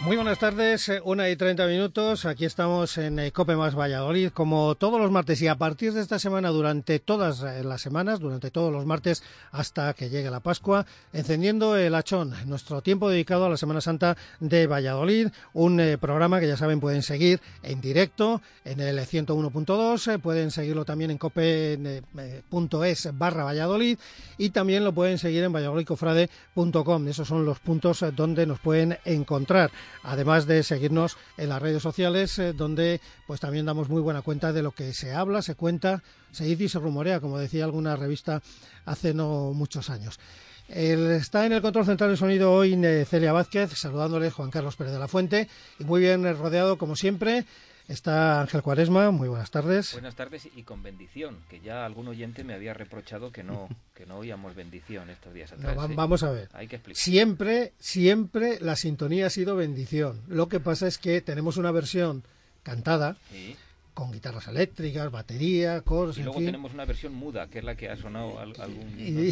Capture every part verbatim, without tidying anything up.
Muy buenas tardes, una y treinta minutos, aquí estamos en COPE más Valladolid, como todos los martes y a partir de esta semana, durante todas las semanas, durante todos los martes hasta que llegue la Pascua, encendiendo el hachón, nuestro tiempo dedicado a la Semana Santa de Valladolid, un eh, programa que ya saben pueden seguir en directo en el ciento uno punto dos, eh, pueden seguirlo también en cope punto es barra Valladolid y también lo pueden seguir en valladolid cofrade punto com, esos son los puntos eh, donde nos pueden encontrar. Además de seguirnos en las redes sociales, eh, donde pues también damos muy buena cuenta de lo que se habla, se cuenta, se dice y se rumorea, como decía alguna revista hace no muchos años. El, está en el control central de sonido hoy eh, Celia Vázquez, saludándoles Juan Carlos Pérez de la Fuente, y muy bien eh, rodeado, como siempre, está Ángel Cuaresma. Muy buenas tardes. Buenas tardes y con bendición, que ya algún oyente me había reprochado que no que no oíamos bendición estos días atrás. No, va, ¿sí? Vamos a ver. Hay que explicar. Siempre, siempre la sintonía ha sido bendición. Lo que pasa es que tenemos una versión cantada, ¿sí?, con guitarras eléctricas, batería, coros, y luego en fin. Tenemos una versión muda, que es la que ha sonado al, algún... Y,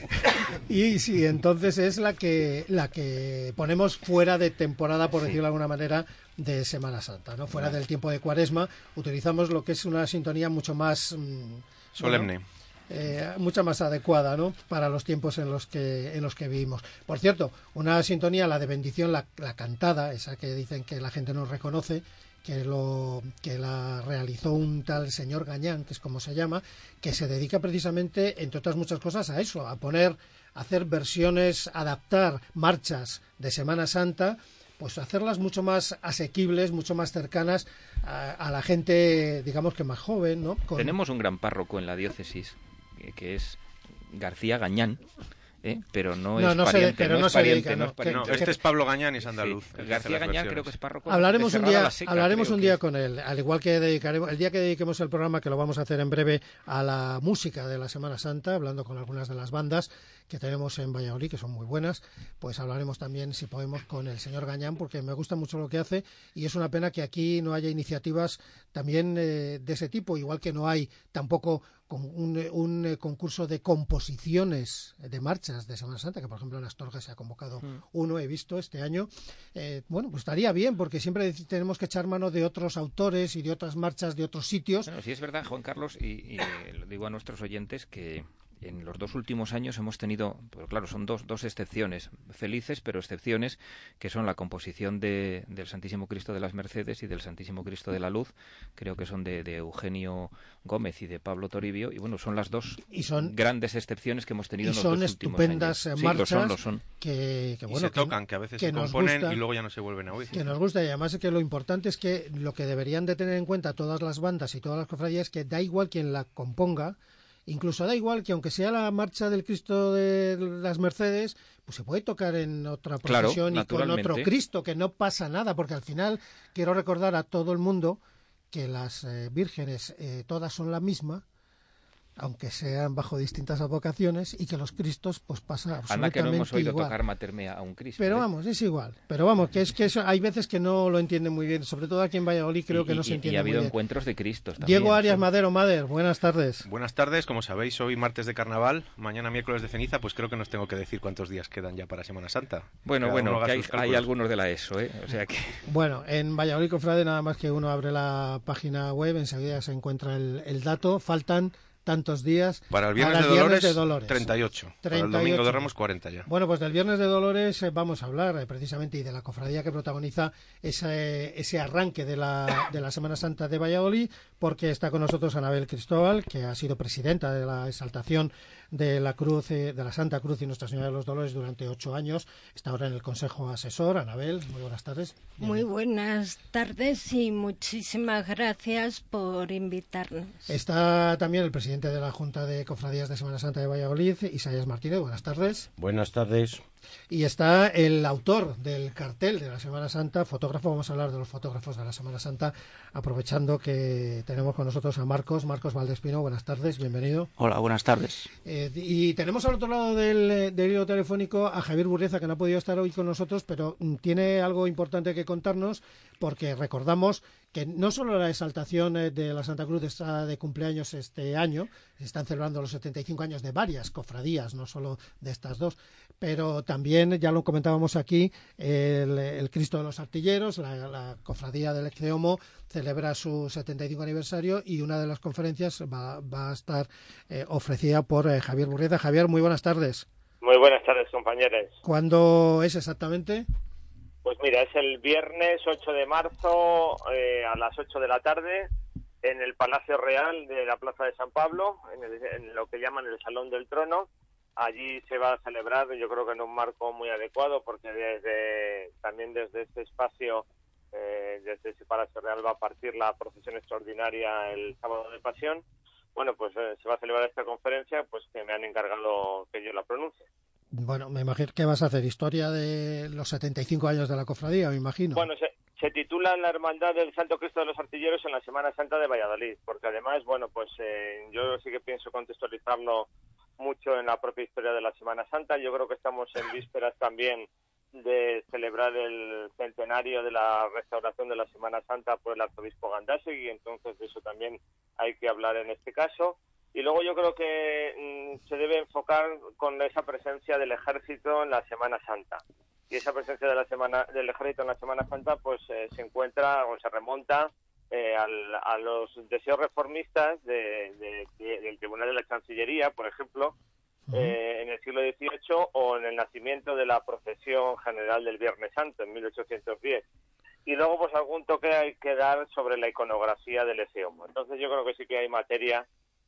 y sí, entonces es la que la que ponemos fuera de temporada, por sí. decirlo de alguna manera, de Semana Santa, ¿no? Fuera bueno. del tiempo de Cuaresma, utilizamos lo que es una sintonía mucho más... Mmm, solemne. Bueno, Eh, mucha más adecuada, ¿no?, para los tiempos en los que en los que vivimos. Por cierto, una sintonía, la de bendición, la, la cantada, esa que dicen que la gente no reconoce, que lo que la realizó un tal señor Gañán, que es como se llama, que se dedica precisamente, entre otras muchas cosas, a eso, a poner, a hacer versiones, adaptar marchas de Semana Santa, pues hacerlas mucho más asequibles, mucho más cercanas a, a la gente, digamos que más joven, ¿no? Con... Tenemos un gran párroco en la diócesis, que es García Gañán, ¿eh? pero no, no es no pariente, pero no, no es pariente, dedica, no es pariente. No, este es Pablo Gañán y es andaluz. Sí, García Gañán creo que es párroco. Hablaremos un día, Seca, hablaremos un día que... con él, al igual que dedicaremos el día que dediquemos el programa, que lo vamos a hacer en breve, a la música de la Semana Santa, hablando con algunas de las bandas que tenemos en Valladolid, que son muy buenas, pues hablaremos también, si podemos, con el señor Gañán, porque me gusta mucho lo que hace y es una pena que aquí no haya iniciativas también eh, de ese tipo, igual que no hay tampoco con un, un eh, concurso de composiciones de marchas de Semana Santa, que por ejemplo en Astorga se ha convocado mm. uno, he visto este año. Eh, bueno, pues estaría bien, porque siempre tenemos que echar mano de otros autores y de otras marchas de otros sitios. Bueno, sí es verdad, Juan Carlos, y, y lo digo a nuestros oyentes, que en los dos últimos años hemos tenido, pero claro, son dos, dos excepciones, felices, pero excepciones, que son la composición de, del Santísimo Cristo de las Mercedes y del Santísimo Cristo de la Luz, creo que son de, de Eugenio Gómez y de Pablo Toribio, y bueno, son las dos y son, grandes excepciones que hemos tenido en los dos últimos años. Y son estupendas marchas, sí, lo son, lo son. Que, que, bueno, y se que, tocan, que a veces que se componen gusta, y luego ya no se vuelven a oír. Que nos gusta, y además es que lo importante es que lo que deberían de tener en cuenta todas las bandas y todas las cofradías es que da igual quien la componga. Incluso da igual que aunque sea la marcha del Cristo de las Mercedes, pues se puede tocar en otra procesión, claro, y con otro Cristo, que no pasa nada, porque al final quiero recordar a todo el mundo que las eh, vírgenes eh, todas son la misma, aunque sean bajo distintas advocaciones, y que los Cristos pues pasa absolutamente igual. Anda que no hemos oído igual. tocar Mater a un Cristo. Pero ¿eh? vamos, es igual. Pero vamos, que es que eso, hay veces que no lo entienden muy bien, sobre todo aquí en Valladolid creo y, que no y, se entiende muy bien. Y ha habido encuentros de Cristos también. Diego Arias, sí. Madero, Mader, buenas tardes. Buenas tardes, como sabéis, hoy martes de Carnaval, mañana miércoles de ceniza, pues creo que no os tengo que decir cuántos días quedan ya para Semana Santa. Bueno, Cada bueno, que hay, hay algunos de la ESO, ¿eh? O sea que... Bueno, en Valladolid Cofrade nada más que uno abre la página web, enseguida se encuentra el, el dato, faltan tantos días para el viernes, para el de, viernes Dolores, de Dolores, treinta y ocho, treinta y ocho. Para el domingo de Ramos, cuarenta ya. Bueno, pues del viernes de Dolores eh, vamos a hablar eh, precisamente y de la cofradía que protagoniza ese, ese arranque de la, de la Semana Santa de Valladolid, porque está con nosotros Anabel Cristóbal, que ha sido presidenta de la exaltación de la Cruz, eh, de la Santa Cruz y Nuestra Señora de los Dolores durante ocho años. Está ahora en el Consejo Asesor. Anabel, muy buenas tardes. Muy buenas tardes y muchísimas gracias por invitarnos. Está también el presidente de la Junta de Cofradías de Semana Santa de Valladolid, Isaías Martínez. Buenas tardes. Buenas tardes. Y está el autor del cartel de la Semana Santa, fotógrafo. Vamos a hablar de los fotógrafos de la Semana Santa, aprovechando que tenemos con nosotros a Marcos, Marcos Valdespino. Buenas tardes, bienvenido. Hola, buenas tardes. Eh, y tenemos al otro lado del, del hilo telefónico a Javier Burrieza, que no ha podido estar hoy con nosotros, pero tiene algo importante que contarnos, porque recordamos que no solo la exaltación de la Santa Cruz está de cumpleaños este año, se están celebrando los setenta y cinco años de varias cofradías, no solo de estas dos, pero también, ya lo comentábamos aquí, el, el Cristo de los Artilleros, la, la cofradía del Ecce-Homo, celebra su setenta y cinco aniversario y una de las conferencias va, va a estar eh, ofrecida por eh, Javier Burrieta. Javier, muy buenas tardes. Muy buenas tardes, compañeros. ¿Cuándo es exactamente? Pues mira, es el viernes ocho de marzo eh, a las ocho de la tarde en el Palacio Real de la Plaza de San Pablo, en, el, en lo que llaman el Salón del Trono. Allí se va a celebrar, yo creo que en un marco muy adecuado, porque desde también desde este espacio, eh, desde ese Palacio Real va a partir la procesión extraordinaria el sábado de Pasión. Bueno, pues eh, se va a celebrar esta conferencia, pues que me han encargado que yo la pronuncie. Bueno, me imagino que vas a hacer historia de los setenta y cinco años de la cofradía, me imagino. Bueno, se, se titula La Hermandad del Santo Cristo de los Artilleros en la Semana Santa de Valladolid, porque además, bueno, pues eh, yo sí que pienso contextualizarlo mucho en la propia historia de la Semana Santa. Yo creo que estamos en vísperas también de celebrar el centenario de la restauración de la Semana Santa por el arzobispo Gandásegui, y entonces de eso también hay que hablar en este caso. Y luego yo creo que mmm, se debe enfocar con esa presencia del ejército en la Semana Santa. Y esa presencia de la semana del ejército en la Semana Santa pues eh, se encuentra o se remonta eh, al, a los deseos reformistas de, de, de, del Tribunal de la Chancillería, por ejemplo, uh-huh. eh, en el siglo dieciocho, o en el nacimiento de la procesión general del Viernes Santo en mil ochocientos diez. Y luego pues algún toque hay que dar sobre la iconografía del Ecce-Homo. Entonces yo creo que sí que hay materia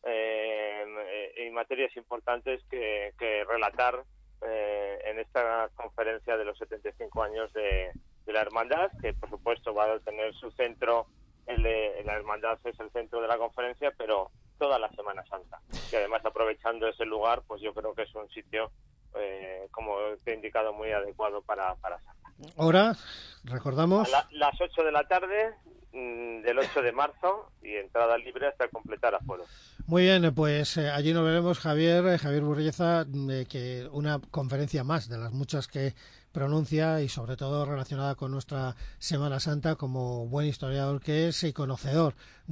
eh, y materias importantes que, que relatar eh, en esta conferencia de los setenta y cinco años de, de la Hermandad, que por supuesto va a tener su centro, el de, la Hermandad es el centro de la conferencia, pero toda la Semana Santa. Y además, aprovechando ese lugar, pues yo creo que es un sitio, eh, como te he indicado, muy adecuado para, para Santa. Hora, recordamos. A la, las ocho de la tarde mmm, del ocho de marzo, y entrada libre hasta completar aforo. Muy bien, pues eh, allí nos veremos, Javier, eh, Javier Burrieta, eh, que una conferencia más de las muchas que pronuncia, y sobre todo relacionada con nuestra Semana Santa, como buen historiador que es y conocedor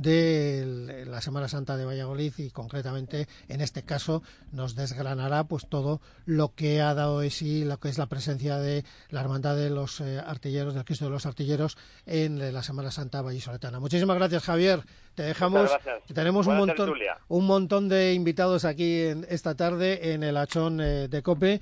de la Semana Santa de Valladolid, y concretamente en este caso nos desgranará pues todo lo que ha dado de sí lo que es la presencia de la Hermandad de los eh, Artilleros, del Cristo de los Artilleros, en la Semana Santa vallisoletana. Muchísimas gracias, Javier. Te dejamos. Tenemos un montón, un montón de invitados aquí en, esta tarde en el Hachón eh, de COPE,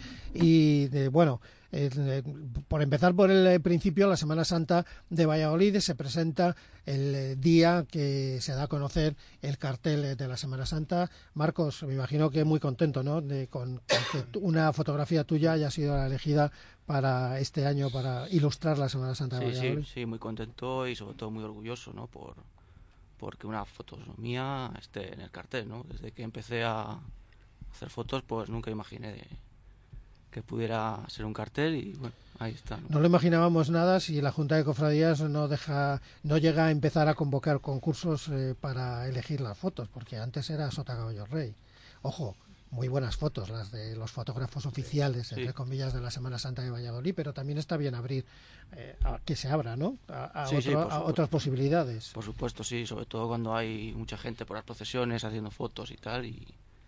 y de, bueno, Eh, eh, por empezar por el principio, la Semana Santa de Valladolid se presenta el eh, día que se da a conocer el cartel de la Semana Santa. Marcos, me imagino que muy contento, ¿no?, de, con, con que una fotografía tuya haya sido la elegida para este año para ilustrar la Semana Santa de sí, Valladolid. Sí, sí, muy contento y sobre todo muy orgulloso, ¿no?, por porque una foto mía esté en el cartel, ¿no? Desde que empecé a hacer fotos, pues nunca imaginé de que pudiera ser un cartel, y bueno, ahí está, ¿no? No lo imaginábamos nada si la Junta de Cofradías no deja, no llega a empezar a convocar concursos eh, para elegir las fotos, porque antes era Sota Caballo Rey. Ojo, muy buenas fotos las de los fotógrafos oficiales, sí, entre comillas, de la Semana Santa de Valladolid, pero también está bien abrir, eh, a, que se abra, ¿no?, a, a, sí, otro, sí, a otras posibilidades. Por supuesto, sí, sobre todo cuando hay mucha gente por las procesiones haciendo fotos y tal, y,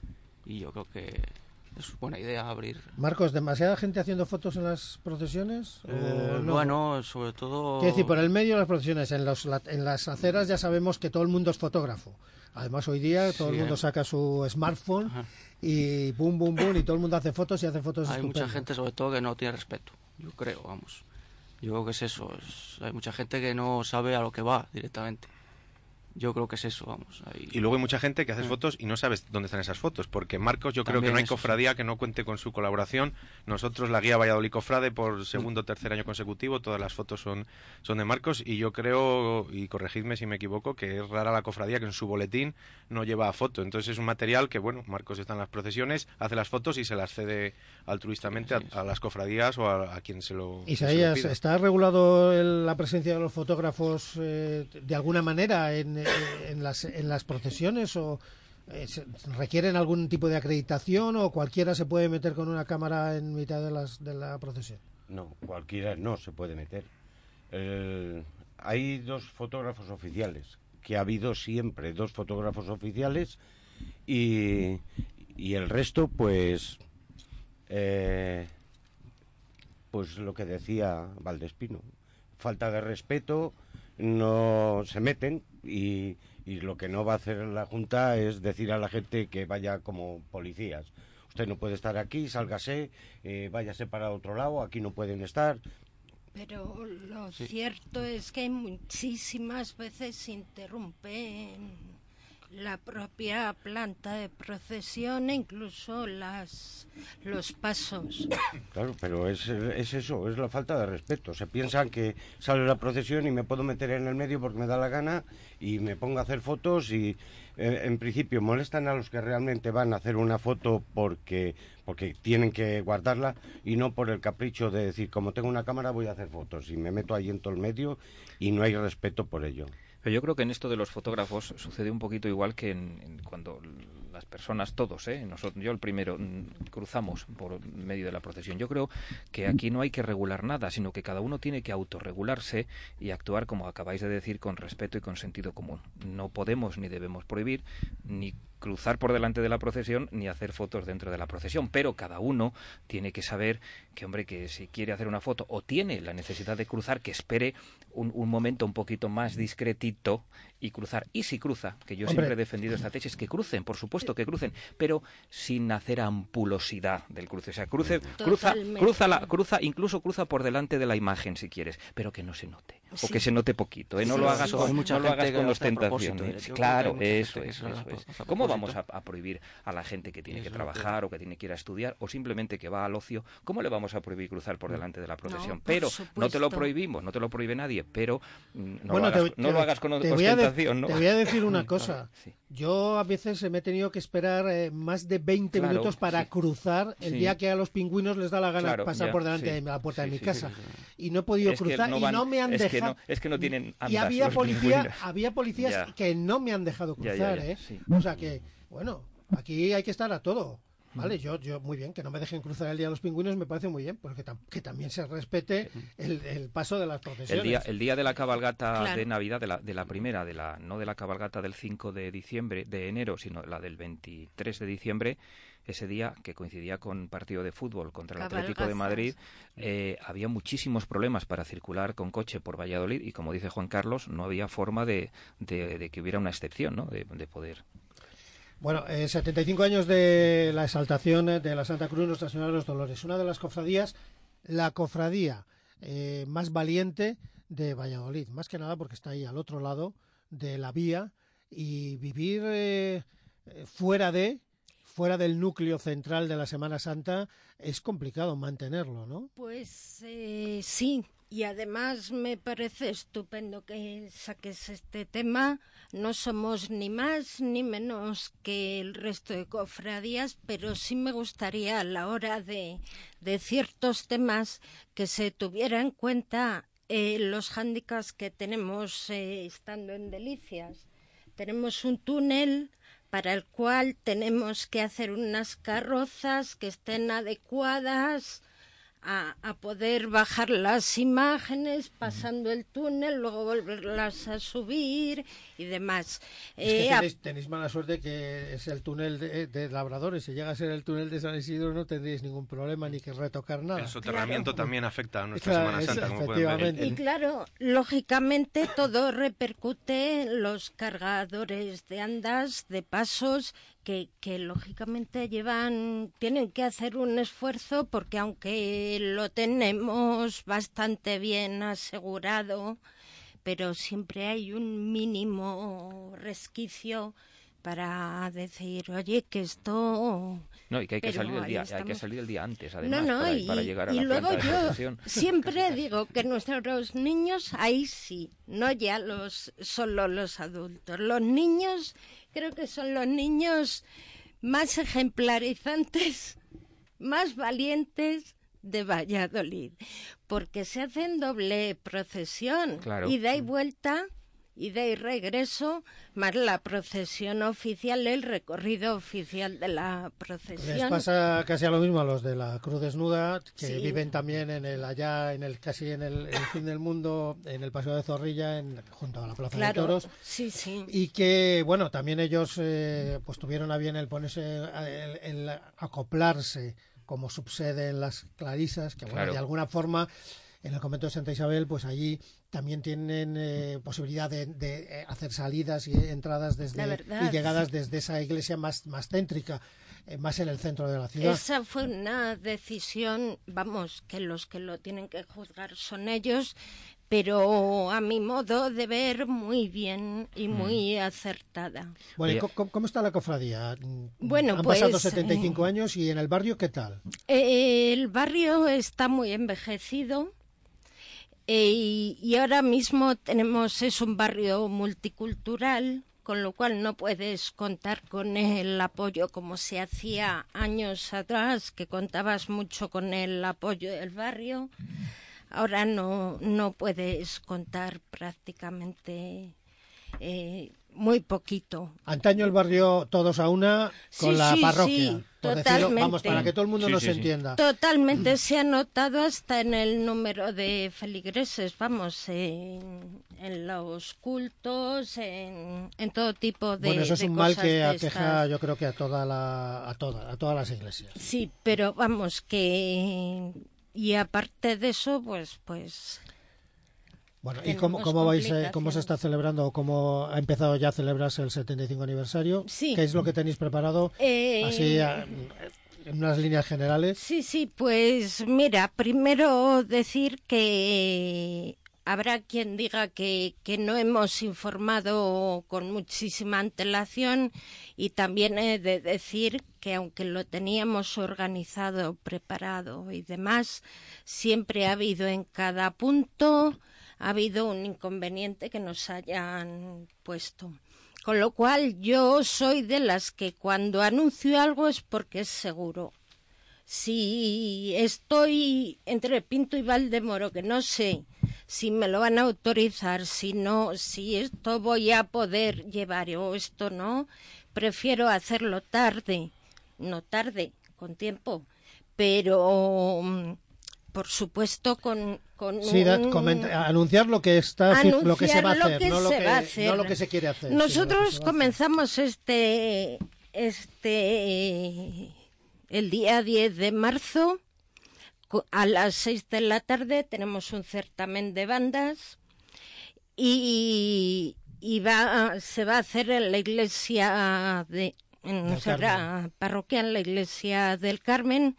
y yo creo que es buena idea abrir. Marcos, ¿demasiada gente haciendo fotos en las procesiones? Eh, ¿o no? Bueno, sobre todo... Quiero decir, por el medio de las procesiones, en, los, en las aceras ya sabemos que todo el mundo es fotógrafo. Además, hoy día todo sí, el mundo eh. saca su smartphone. Ajá. Y boom, boom, boom, y todo el mundo hace fotos y hace fotos Hay estupendas. Mucha gente, sobre todo, que no tiene respeto, yo creo, vamos. Yo creo que es eso. Es, hay mucha gente que no sabe a lo que va directamente. Yo creo que es eso, vamos. Ahí... Y luego hay mucha gente que hace fotos y no sabes dónde están esas fotos, porque Marcos, yo creo También que no hay eso, cofradía sí. que no cuente con su colaboración. Nosotros, la Guía Valladolid Cofrade, por segundo o tercer año consecutivo, todas las fotos son, son de Marcos, y yo creo, y corregidme si me equivoco, que es rara la cofradía que en su boletín no lleva foto. Entonces es un material que, bueno, Marcos está en las procesiones, hace las fotos y se las cede altruistamente sí, sí, a, a las cofradías o a, a quien se lo Isaías, se lo ¿está regulado el, la presencia de los fotógrafos eh, de alguna manera en, en, en las en las procesiones, o eh, requieren algún tipo de acreditación, o cualquiera se puede meter con una cámara en mitad de las de la procesión? No, cualquiera no se puede meter. El, hay dos fotógrafos oficiales, que ha habido siempre dos fotógrafos oficiales y, y el resto, pues, eh, pues lo que decía Valdespino, falta de respeto, no se meten y, y lo que no va a hacer la Junta es decir a la gente que vaya como policías. Usted no puede estar aquí, sálgase, eh, váyase para otro lado, aquí no pueden estar. Pero lo Sí. cierto es que muchísimas veces interrumpen la propia planta de procesión e incluso las los pasos. Claro, pero es, es eso, es la falta de respeto. Se piensan que sale la procesión y me puedo meter en el medio porque me da la gana y me pongo a hacer fotos y eh, en principio molestan a los que realmente van a hacer una foto porque porque tienen que guardarla y no por el capricho de decir, como tengo una cámara voy a hacer fotos y me meto ahí en todo el medio y no hay respeto por ello. Pero yo creo que en esto de los fotógrafos sucede un poquito igual que en, en cuando las personas, todos, ¿eh? Nosotros, yo el primero, cruzamos por medio de la procesión. Yo creo que aquí no hay que regular nada, sino que cada uno tiene que autorregularse y actuar, como acabáis de decir, con respeto y con sentido común. No podemos ni debemos prohibir ni cruzar por delante de la procesión ni hacer fotos dentro de la procesión, pero cada uno tiene que saber que, hombre, que si quiere hacer una foto o tiene la necesidad de cruzar, que espere un, un momento un poquito más discretito y cruzar. Y si cruza, que yo Hombre. siempre he defendido esta tesis, que crucen, por supuesto que crucen, pero sin hacer ampulosidad del cruce. O sea, cruce, cruza, Totalmente. cruza, la, cruza, incluso cruza por delante de la imagen si quieres, pero que no se note. O Sí. que se note poquito, ¿eh? No Sí, lo sí, hagas sí. con, Hay mucha no lo gente hagas que con lo hace a ostentación. propósito, ¿eh? ¿eh? Yo creo que Claro, hay mucha eso gente que es, se lo eso hace es. a ¿Cómo propósito. vamos a, a prohibir a la gente que tiene Eso que es lo que- trabajar o que tiene que ir a estudiar o simplemente que va al ocio? ¿Cómo le vamos a prohibir cruzar por delante de la procesión? por Pero no te lo supuesto. prohíbos, no te lo prohíbe nadie, pero mm, no, Bueno, lo, hagas, te- no te- lo hagas con te voy a de- ostentación, ¿no? Te voy a decir una cosa. Sí. Yo a veces me he tenido que esperar eh, más de veinte Claro, minutos para sí. cruzar el Sí. día que a los pingüinos les da la gana Claro, pasar ya, por delante sí. de la puerta Sí, de mi sí, casa. sí, sí. Y no he podido Es que cruzar no y van- no me han es que dejado. no- es que no tienen Y andas había los policía, pingüinos. había policías Ya. que no me han dejado Ya, cruzar, ya, ya, ¿eh? sí. O sea que, bueno, aquí hay que estar a todo. Vale, yo, yo muy bien, que no me dejen cruzar el día de los pingüinos me parece muy bien, porque tam- que también se respete el, el paso de las procesiones. El día, el día de la cabalgata Claro. de Navidad, de la, de la primera, de la no de la cabalgata del cinco de diciembre, de enero, sino la del veintitrés de diciembre, ese día que coincidía con partido de fútbol contra el Atlético de Cabalgazas. Madrid, eh, había muchísimos problemas para circular con coche por Valladolid y, como dice Juan Carlos, no había forma de, de, de que hubiera una excepción, ¿no? De, de poder. Bueno, eh, setenta y cinco años de la exaltación eh, de la Santa Cruz Nuestra Señora de los Dolores. Una de las cofradías, la cofradía eh, más valiente de Valladolid. Más que nada porque está ahí al otro lado de la vía y vivir eh, eh, fuera de, fuera del núcleo central de la Semana Santa es complicado mantenerlo, ¿no? Pues eh, sí, y además me parece estupendo que saques este tema. No somos ni más ni menos que el resto de cofradías, pero sí me gustaría a la hora de, de ciertos temas que se tuviera en cuenta eh, los hándicaps que tenemos eh, estando en Delicias. Tenemos un túnel para el cual tenemos que hacer unas carrozas que estén adecuadas a, a poder bajar las imágenes pasando el túnel, luego volverlas a subir y demás. Es que Eh, a- tenéis, tenéis mala suerte que es el túnel de, de Labradores. Si llega a ser el túnel de San Isidro no tendréis ningún problema ni que retocar nada. El soterramiento Claro. también afecta a nuestra Claro, Semana es- Santa, como pueden ver. efectivamente. Y claro, lógicamente todo repercute en los cargadores de andas, de pasos, que, que lógicamente llevan, tienen que hacer un esfuerzo porque aunque lo tenemos bastante bien asegurado, pero siempre hay un mínimo resquicio para decir, oye, que esto... No, y que hay que Pero salir el ahí día, hay que estamos. salir el día antes, No, además, no, para, y, para llegar a y la luego planta de yo procesión. siempre digo que nuestros niños, ahí sí, no ya los solo los adultos, los niños creo que son los niños más ejemplarizantes, más valientes de Valladolid, porque se hacen doble procesión, Claro. ida y vuelta, ida y regreso, más la procesión oficial, el recorrido oficial de la procesión. Les pasa casi a lo mismo a los de la Cruz Desnuda, que Sí. viven también en el allá, en el casi en el, en el fin del mundo, en el Paseo de Zorrilla, en, junto a la Plaza Claro, de Toros. sí, sí. Y que, bueno, también ellos eh, pues tuvieron a bien el ponerse, el, el acoplarse como subsede en las Clarisas, que bueno, Claro. de alguna forma en el convento de Santa Isabel, pues allí también tienen eh, posibilidad de, de eh, hacer salidas y entradas desde La verdad. y llegadas desde esa iglesia más, más céntrica, eh, más en el centro de la ciudad. Esa fue una decisión, vamos, que los que lo tienen que juzgar son ellos, pero a mi modo de ver muy bien y muy acertada. Bueno, ¿y Oye. co- ¿cómo está la cofradía? Bueno, Han pues, pasado setenta y cinco eh, años y en el barrio, ¿qué tal? Eh, el barrio está muy envejecido. Eh, y, y ahora mismo tenemos, es un barrio multicultural, con lo cual no puedes contar con el apoyo como se hacía años atrás, que contabas mucho con el apoyo del barrio. Ahora no, no puedes contar prácticamente eh, muy poquito. Antaño el barrio todos a una con Sí, la sí, parroquia, sí, por decirlo, totalmente. vamos, para que todo el mundo Sí, nos sí, sí. entienda. Totalmente, se ha notado hasta en el número de feligreses, vamos, en, en los cultos, en, en todo tipo de Bueno, eso es de un mal cosas que de aqueja, estas. yo creo que a toda la, a toda, a todas las iglesias. Sí, pero vamos que y aparte de eso, pues, pues Bueno, ¿y Tenemos cómo, cómo vais, eh, cómo se complicaciones. está celebrando o cómo ha empezado ya a celebrarse el setenta y cinco aniversario? Sí. ¿Qué es lo que tenéis preparado? Eh, Así, a- en unas líneas generales. Sí, sí, pues mira, primero decir que habrá quien diga que, que no hemos informado con muchísima antelación y también he de decir que aunque lo teníamos organizado, preparado y demás, siempre ha habido en cada punto, ha habido un inconveniente que nos hayan puesto. Con lo cual yo soy de las que cuando anuncio algo es porque es seguro. Si estoy entre Pinto y Valdemoro, que no sé si me lo van a autorizar, si no, si esto voy a poder llevar o esto no, prefiero hacerlo tarde, no tarde, con tiempo, pero mm, por supuesto con, con Sí, da- un... comenta- anunciar lo que está, fi- lo que se va a Anunciar lo hacer, que no lo se que, va a hacer. no lo que se quiere hacer. sino lo que Nosotros se va a hacer. comenzamos este, este, el día diez de marzo, co- a las seis de la tarde tenemos un certamen de bandas y, y va, se va a hacer en la iglesia de, en Del nuestra parroquia, en la iglesia del Carmen.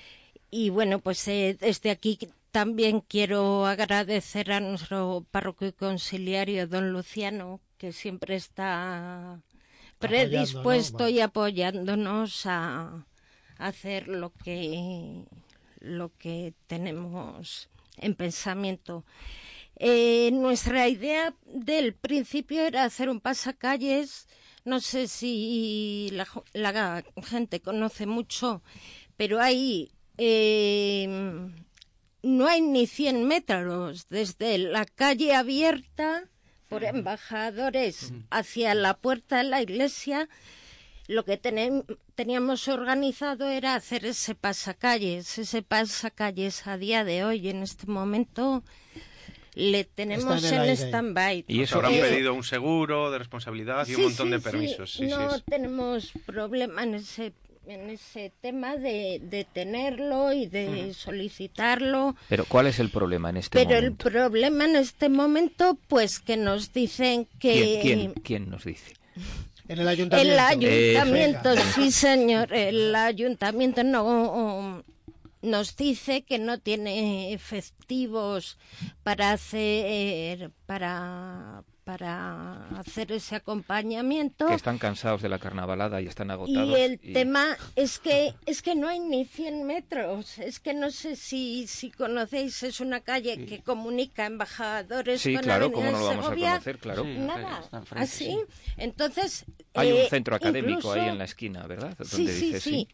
Y bueno, pues eh, desde aquí también quiero agradecer a nuestro párroco y conciliario, don Luciano, que siempre está predispuesto Apoyando, ¿no? y apoyándonos a, a hacer lo que, lo que tenemos en pensamiento. Eh, nuestra idea del principio era hacer un pasacalles. No sé si la, jo- la gente conoce mucho, pero hay eh, no hay ni cien metros desde la calle abierta por embajadores hacia la puerta de la iglesia. Lo que tenem- teníamos organizado era hacer ese pasacalles. Ese pasacalles a día de hoy, en este momento, le tenemos Está en el en aire. stand-by. Y Os eso habrán y eso- pedido un seguro de responsabilidad y un Sí, montón sí, de sí. permisos. Sí, sí, no es- tenemos problema en ese en ese tema de, de tenerlo y de solicitarlo. Pero ¿cuál es el problema en este Pero el momento? problema en este momento, pues que nos dicen que ¿Quién, quién, quién nos dice? En el ayuntamiento. el ayuntamiento, Venga. sí señor, el ayuntamiento no nos dice que no tiene efectivos para hacer para para hacer ese acompañamiento. Que están cansados de la carnavalada y están agotados. Y el y- tema es que es que no hay ni cien metros. Es que no sé si, si conocéis, es una calle que comunica embajadores Sí, con claro, Avenida ¿cómo no lo de vamos a Segovia. conocer? Claro. Sí. Nada, Está enfrente, así. sí. Entonces... Hay eh, un centro académico incluso- ahí en la esquina, ¿verdad? Sí, Donde sí, dice, sí.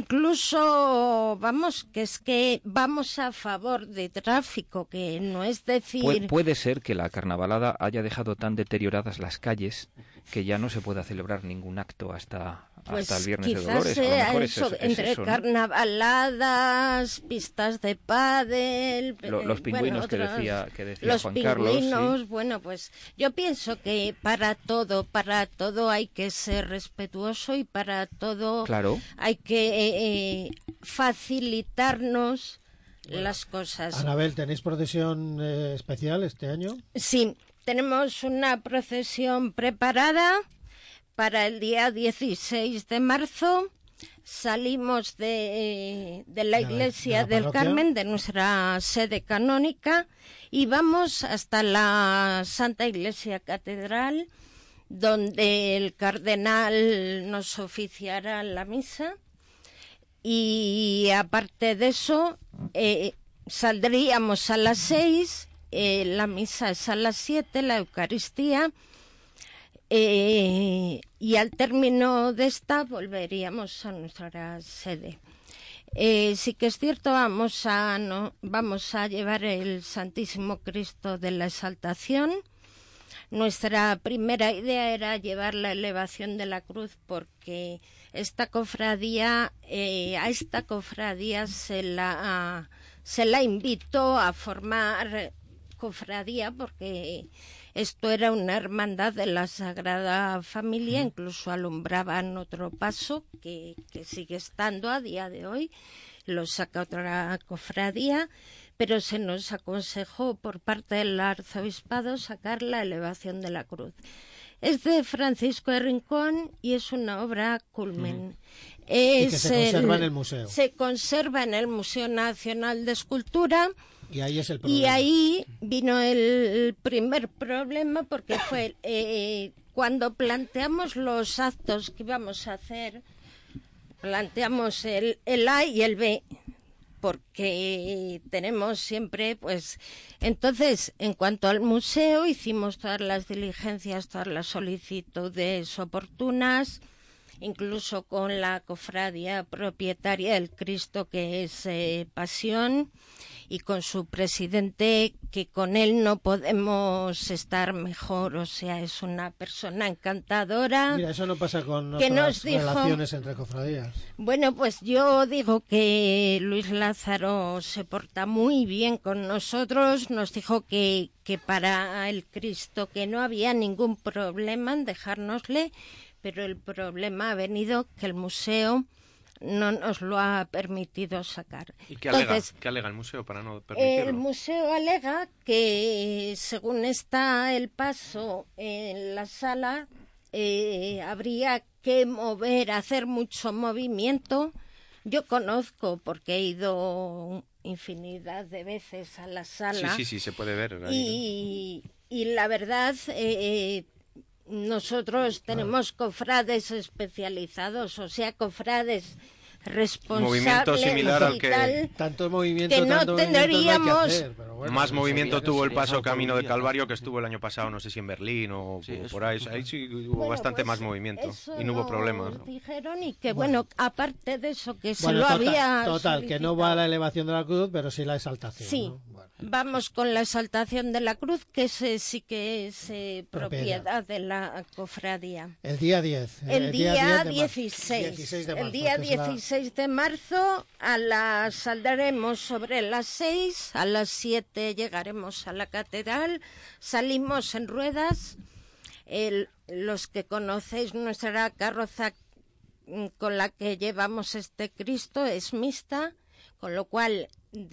Incluso, vamos, que es que vamos a favor de tráfico, que no es decir... Pu- puede ser que la carnavalada haya dejado tan deterioradas las calles que ya no se pueda celebrar ningún acto hasta, pues hasta el Viernes de quizás Dolores. A lo sea mejor eso, es, es entre eso, ¿no? carnavaladas, pistas de pádel, Lo, los pingüinos bueno, que otros, decía, que decía los Juan pingüinos, Carlos. ¿Sí? Bueno, pues yo pienso que para todo, para todo hay que ser respetuoso y para todo Claro. hay que eh, facilitarnos bueno, las cosas. Anabel, ¿tenéis procesión eh, especial este año? Sí, tenemos una procesión preparada para el día dieciséis de marzo. Salimos de, de la iglesia de la del Carmen, de nuestra sede canónica, y vamos hasta la Santa Iglesia Catedral, donde el cardenal nos oficiará la misa. Y aparte de eso, eh, saldríamos a las seis, eh, la misa es a las siete, la Eucaristía, eh, y al término de esta volveríamos a nuestra sede. Eh, sí que es cierto, vamos a, no, vamos a llevar el Santísimo Cristo de la Exaltación. Nuestra primera idea era llevar la elevación de la cruz porque esta cofradía, eh, a esta cofradía se la, se la invitó a formar cofradía porque esto era una hermandad de la Sagrada Familia, incluso alumbraban otro paso que, que sigue estando a día de hoy, lo saca otra cofradía, pero se nos aconsejó por parte del arzobispado sacar la elevación de la cruz. Es de Francisco de Rincón y es una obra culmen. Mm. Es y que se conserva el, en el museo. Se conserva en el Museo Nacional de Escultura. Y ahí es el problema. Y ahí vino el primer problema porque fue eh, cuando planteamos los actos que íbamos a hacer, planteamos el, el A y el B, porque tenemos siempre, pues, entonces, en cuanto al museo, hicimos todas las diligencias, todas las solicitudes oportunas, incluso con la cofradía propietaria del Cristo, que es eh, Pasión, y con su presidente, que con él no podemos estar mejor, o sea, es una persona encantadora. Mira, eso no pasa con que otras nos dijo, relaciones entre cofradías. Bueno, pues yo digo que Luis Lázaro se porta muy bien con nosotros, nos dijo que, que para el Cristo que no había ningún problema en dejárnosle, pero el problema ha venido que el museo no nos lo ha permitido sacar. ¿Y qué alega, Entonces, ¿qué alega el museo para no permitirlo? El museo alega que según está el paso en la sala, eh, habría que mover, hacer mucho movimiento. Yo conozco porque he ido infinidad de veces a la sala. Sí, sí, sí, se puede ver. Y, y la verdad, eh, nosotros tenemos cofrades especializados, o sea, cofrades responsables. Movimiento similar al que... Tal, tanto movimiento, que no tanto tendríamos... movimiento no hay que hacer, pero bueno, Más movimiento tuvo el paso sería Camino de día, Calvario ¿no? que estuvo el año pasado, no sé si en Berlín o, Sí, o eso. por ahí. Ahí sí hubo Bueno, bastante pues, más movimiento eso y no hubo nos problema. ¿no? dijeron y que, bueno, aparte de eso, que se bueno, lo total, había total que no va solicitado. la elevación de la cruz, pero sí la exaltación. Sí, ¿no? Bueno. vamos con la exaltación de la cruz, que ese sí que es eh, Propiedad. propiedad de la cofradía. El día diez. El día diez de mar- dieciséis, dieciséis de marzo, el día que es la- dieciséis de marzo a las saldremos sobre las seis, a las siete llegaremos a la catedral, salimos en ruedas. El, los que conocéis nuestra carroza mm, con la que llevamos este Cristo es mixta, con lo cual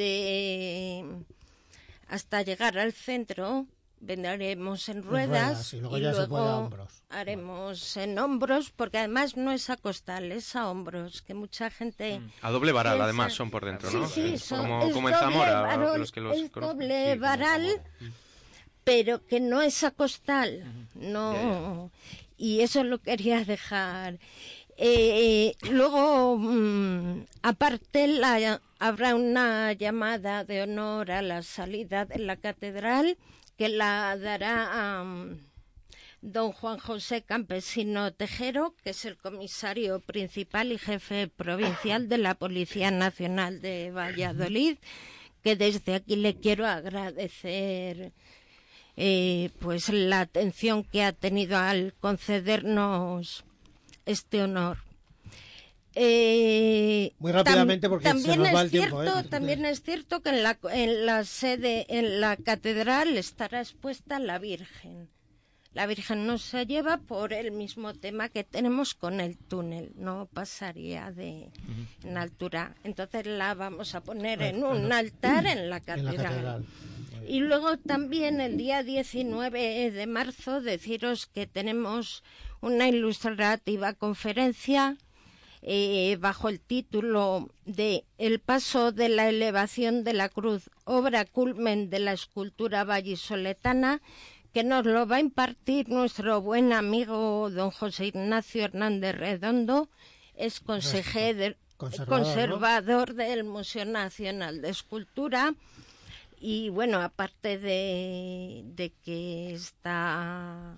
de hasta llegar al centro vendremos en ruedas, ruedas, y luego ya se puede a hombros. haremos en hombros, porque además no es a costal, es a hombros, que mucha gente... A doble varal, piensa- además, son por dentro, ¿no? Sí, sí, Es son- como, es como en doble Zamora, varón, los que los es conozcan. doble Sí, como varal, Zamora. pero que no es a costal, no, y eso lo quería dejar. Eh, luego, mm, aparte, la, habrá una llamada de honor a la salida de la catedral que la dará um, don Juan José Campesino Tejero, que es el comisario principal y jefe provincial de la Policía Nacional de Valladolid, que desde aquí le quiero agradecer eh, pues la atención que ha tenido al concedernos este honor. Eh, Muy rápidamente, porque también se nos va es el tiempo, cierto, ¿eh? También es cierto que en la, en la sede, en la catedral estará expuesta la Virgen. La Virgen no se lleva por el mismo tema que tenemos con el túnel, no pasaría de uh-huh. en altura. Entonces la vamos a poner en un altar en la catedral. En la catedral. Y luego también el día diecinueve de marzo deciros que tenemos una ilustrativa conferencia eh, bajo el título de El paso de la elevación de la cruz, obra culmen de la escultura vallisoletana, que nos lo va a impartir nuestro buen amigo don José Ignacio Hernández Redondo, es consejero, conservador, conservador ¿no? del Museo Nacional de Escultura. Y bueno, aparte de, de que está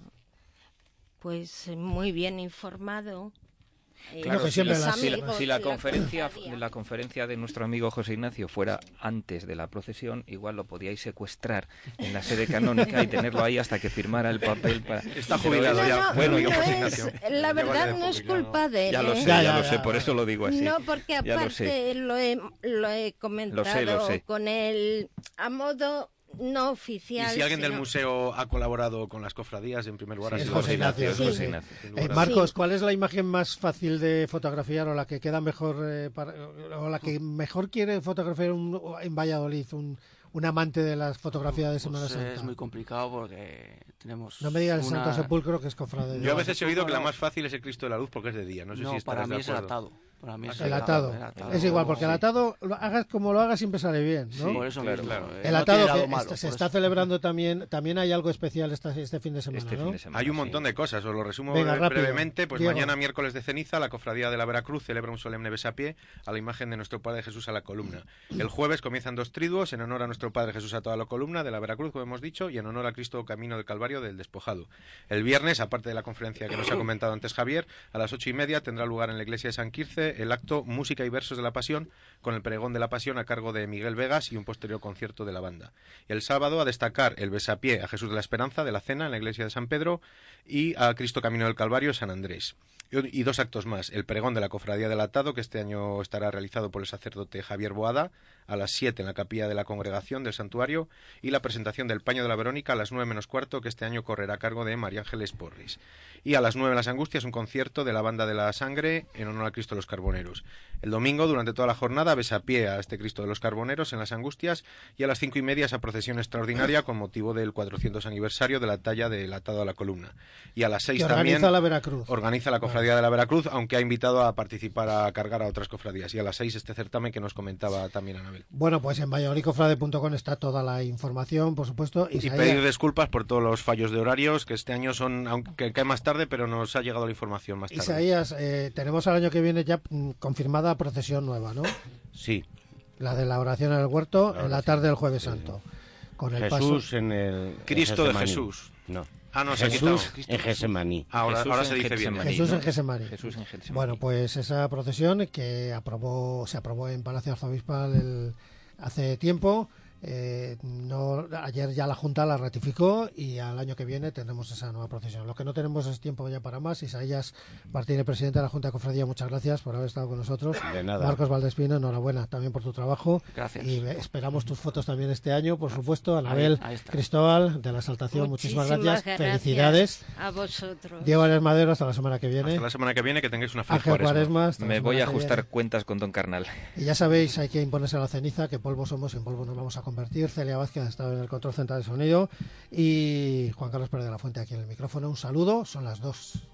pues muy bien informado. Claro, eh, si, la, si, la, si la conferencia la, la conferencia de nuestro amigo José Ignacio fuera antes de la procesión, igual lo podíais secuestrar en la sede canónica y tenerlo ahí hasta que firmara el papel para... Está jubilado no, ya. No, bueno, no yo José es, Ignacio. La verdad no es culpa de él. Ya lo sé, ¿eh? ya, ya lo sé, por eso lo digo así. No, porque aparte lo, lo, he, lo he comentado lo sé, lo sé. con él a modo... no oficial. Y si alguien sino... del museo ha colaborado con las cofradías, en primer lugar, sí, ha sido José Ignacio. Sí. José Ignacio. Eh, Marcos, ¿cuál es la imagen más fácil de fotografiar o la que queda mejor, eh, para, o la que mejor quiere fotografiar un, en Valladolid, un, un amante de las fotografías de Semana pues Santa? Es muy complicado porque tenemos... No me digas una... el Santo Sepulcro, que es cofrade. Yo a veces he oído que la más fácil es el Cristo de la Luz porque es de día. No sé no, si para mí de es el atado. Para mí es el, atado. el atado. Es igual, porque sí. el atado, lo hagas como lo hagas, siempre sale bien, ¿no? Sí, por eso claro, mismo. claro. El no atado que malo, este, se por está eso. celebrando también, también hay algo especial esta, este fin de semana, este ¿no? fin de semana, hay un montón sí. de cosas, os lo resumo Venga, brevemente. Pues Diego. Mañana, miércoles de ceniza, la Cofradía de la Veracruz celebra un solemne besapié a la imagen de nuestro Padre Jesús a la columna. El jueves comienzan dos triduos en honor a nuestro Padre Jesús a toda la columna de la Veracruz, como hemos dicho, y en honor a Cristo Camino del Calvario del Despojado. El viernes, aparte de la conferencia que nos ha comentado antes Javier, a las ocho y media tendrá lugar en la iglesia de San Quirce el acto Música y Versos de la Pasión, con el pregón de la Pasión a cargo de Miguel Vegas y un posterior concierto de la banda. El sábado a destacar el besapié a Jesús de la Esperanza de la Cena en la iglesia de San Pedro y a Cristo Camino del Calvario San Andrés. Y dos actos más, el pregón de la Cofradía del Atado, que este año estará realizado por el sacerdote Javier Boada, a las siete en la capilla de la Congregación del Santuario, y la presentación del Paño de la Verónica a las nueve menos cuarto, que este año correrá a cargo de María Ángeles Porris. Y a las nueve en las Angustias, un concierto de la Banda de la Sangre en honor a Cristo de los Carboneros. El domingo, durante toda la jornada, besapié a este Cristo de los Carboneros en las Angustias, y a las cinco y media esa procesión extraordinaria con motivo del cuatrocientos aniversario de la talla del Atado a la Columna. Y a las seis también... organiza la Veracruz. Organiza la Cofradía de la Veracruz, aunque ha invitado a participar a cargar a otras cofradías. Y a las seis este certamen que nos comentaba también Anabel. Bueno, pues en valladolid cofrade punto com está toda la información, por supuesto. Y, y pedir disculpas por todos los fallos de horarios, que este año son, aunque cae más tarde, pero nos ha llegado la información más tarde. Isaías, eh, tenemos al año que viene ya mm, confirmada procesión nueva, ¿no? Sí. La de la oración en el huerto, la en la tarde del Jueves Santo. Con el Jesús paso... en el... Cristo de Getsemaní. Jesús. No. Ah, no, se ha Jesús quitado. en Getsemaní. Ahora, Jesús ahora en se dice bien. Getsemaní, Jesús ¿no? en Getsemaní. Jesús en Getsemaní. Bueno, pues esa procesión que aprobó, se aprobó en Palacio Arzobispal el, hace tiempo. Eh, no, ayer ya la Junta la ratificó y al año que viene tendremos esa nueva procesión. Lo que no tenemos es tiempo ya para más. Isaías Martínez, presidente de la Junta de Cofradía, muchas gracias por haber estado con nosotros. De nada. Marcos Valdespino, enhorabuena también por tu trabajo. Gracias. Y esperamos tus fotos también este año, por supuesto. Anabel ahí, ahí está. Cristóbal, de la Exaltación, muchísimas, muchísimas gracias. gracias. Felicidades. A vosotros. Diego Arias Madero, hasta la semana que viene. Hasta la semana que viene, que tengáis una feliz Ángel cuaresma. Cuaresma, hasta la Me semana voy a que ajustar viene. cuentas con Don Carnal. Y ya sabéis, hay que imponerse a la ceniza, que polvo somos y en polvo nos vamos a convertir. Celia Vázquez ha estado en el control central de sonido y Juan Carlos Pérez de la Fuente aquí en el micrófono. Un saludo, son las dos.